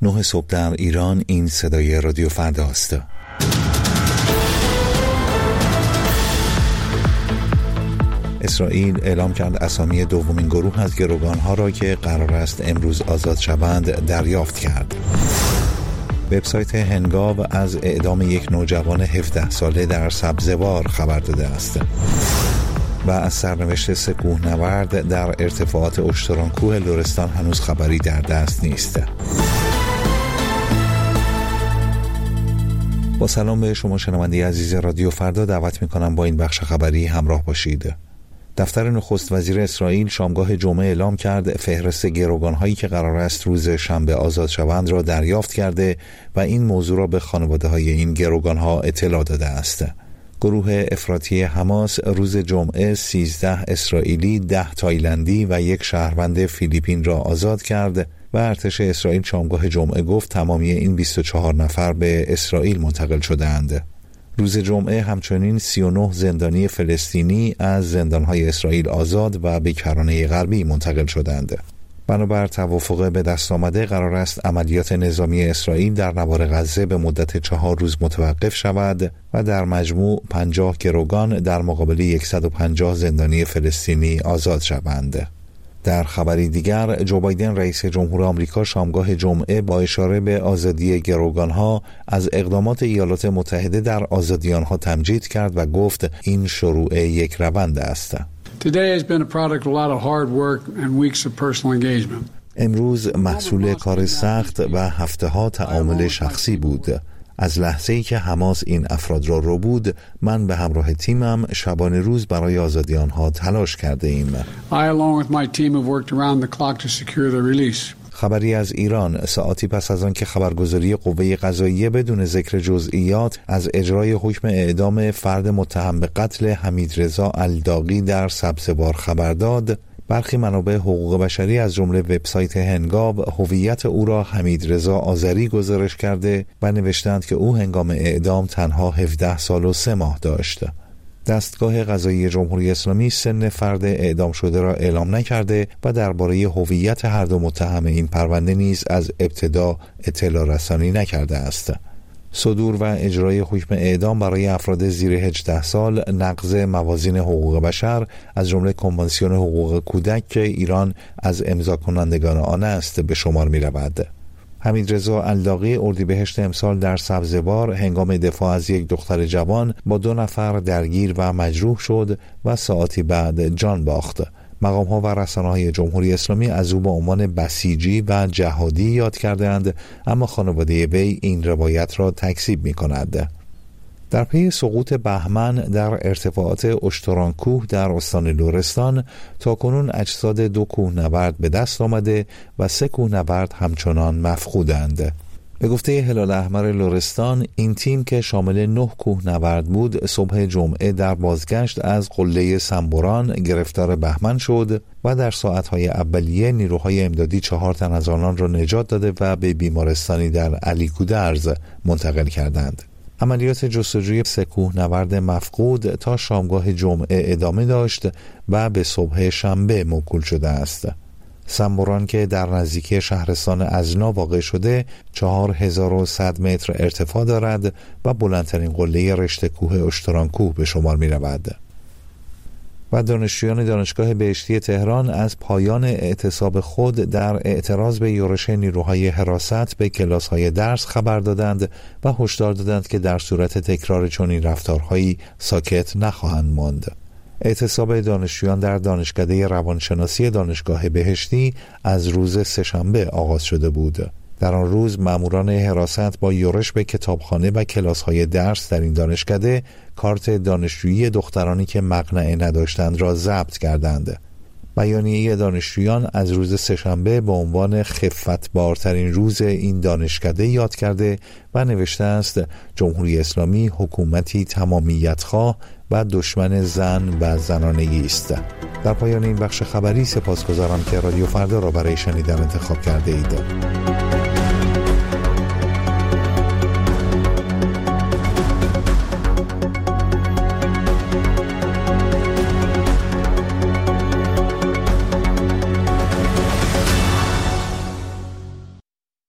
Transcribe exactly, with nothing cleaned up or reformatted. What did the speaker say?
نه صبح در ایران. این صدای رادیو فردا است. اسرائیل اعلام کرد اسامی دومین گروه از گروگانها را که قرار است امروز آزاد شوند دریافت کرد. وبسایت هنگاو از اعدام یک نوجوان هفده ساله در سبزوار خبر داده است و از سرنوشت سه کوهنورد در ارتفاعات اشترانکوه لرستان هنوز خبری در دست نیست. با سلام به شما شنونده عزیز رادیو فردا، دعوت می‌کنم با این بخش خبری همراه باشید. دفتر نخست وزیر اسرائیل شامگاه جمعه اعلام کرد فهرست گروگان‌هایی که قرار است روز شنبه آزاد شوند را دریافت کرده و این موضوع را به خانواده‌های این گروگان‌ها اطلاع داده است. گروه افراطی حماس روز جمعه سیزده اسرائیلی، ده تایلندی و یک شهروند فیلیپین را آزاد کرد و ارتش اسرائیل شامگاه جمعه گفت تمامی این بیست و چهار نفر به اسرائیل منتقل شده‌اند. روز جمعه همچنین سی و نه زندانی فلسطینی از زندانهای اسرائیل آزاد و به کرانه غربی منتقل شدند. بنابر توافق به دست آمده قرار است عملیات نظامی اسرائیل در نوار غزه به مدت چهار روز متوقف شود و در مجموع پنجاه گروگان در مقابل صد و پنجاه زندانی فلسطینی آزاد شوند. در خبری دیگر، جو بایدن رئیس جمهور آمریکا شامگاه جمعه با اشاره به آزادی گروگانها از اقدامات ایالات متحده در آزادی آنها تمجید کرد و گفت این شروع یک روند است. امروز محصول کار سخت و هفته‌ها تعامل شخصی بود. از لحظه‌ای که حماس این افراد را رو بود، من به همراه تیمم شبانه روز برای آزادی آنها تلاش کرده ایم. خبری از ایران ساعتی پس از آن که خبرگزاری قوه قضاییه بدون ذکر جزئیات از اجرای حکم اعدام فرد متهم به قتل حمیدرضا الداغی در سبزوار خبر داد، برخی منابع حقوق بشری از جمله وبسایت هنگاو هویت او را حمیدرضا آذری گزارش کرده و نوشتند که او هنگام اعدام تنها هفده سال و سه ماه داشت. دستگاه قضایی جمهوری اسلامی سن فرد اعدام شده را اعلام نکرده و درباره هویت هر دو متهم این پرونده نیز از ابتدا اطلاع رسانی نکرده است. صدور و اجرای حکم اعدام برای افراد زیر هجده سال نقض موازین حقوق بشر از جمله کنوانسیون حقوق کودک که ایران از امضا کنندگان آن است به شمار می رود. حمیدرضا الداغی اردیبهشت امسال در سبزوار هنگام دفاع از یک دختر جوان با دو نفر درگیر و مجروح شد و ساعتی بعد جان باخت. مقام‌ها و رسانه‌های جمهوری اسلامی از او به عنوان بسیجی و جهادی یاد کردند، اما خانواده وی این روایت را تکذیب می‌کند. در پی سقوط بهمن در ارتفاعات اشترانکوه در استان لرستان تاکنون اجساد دو کوهنورد به دست آمده و سه کوهنورد همچنان مفقودند. به گفته هلال احمر لرستان، این تیم که شامل نه کوهنورد بود صبح جمعه در بازگشت از قله سنبوران گرفتار بهمن شد و در ساعتهای اولیه نیروهای امدادی چهار تن از آنان را نجات داده و به بیمارستانی در علیکودرز منتقل کردند. عملیات جستجوی سه کوهنورد مفقود تا شامگاه جمعه ادامه داشت و به صبح شنبه موکول شده است. سنبوران که در نزدیکی شهرستان ازنا واقع شده چهار هزار و صد متر ارتفاع دارد و بلندترین قله رشته کوه اشترانکوه به شمار می رود. و دانشجویان دانشگاه بهشتی تهران از پایان اعتصاب خود در اعتراض به یورش نیروهای حراست به کلاس‌های درس خبر دادند و هشدار دادند که در صورت تکرار چنین رفتارهایی ساکت نخواهند ماند. اعتصاب دانشجویان در دانشکده روانشناسی دانشگاه بهشتی از روز سه‌شنبه آغاز شده بود. در آن روز ماموران حراست با یورش به کتابخانه و کلاس‌های درس در این دانشکده کارت دانشجویی دخترانی که مقنعه نداشتند را ضبط کردند. بیانیه دانشجویان از روز سه‌شنبه به عنوان خفتبارترین روز این دانشکده یاد کرده و نوشته است جمهوری اسلامی حکومتی تمامیت‌خواه و دشمن زن و زنانگی است. در پایان این بخش خبری سپاسگزارم که رادیو فردا را برای شنیدن انتخاب کرده اید.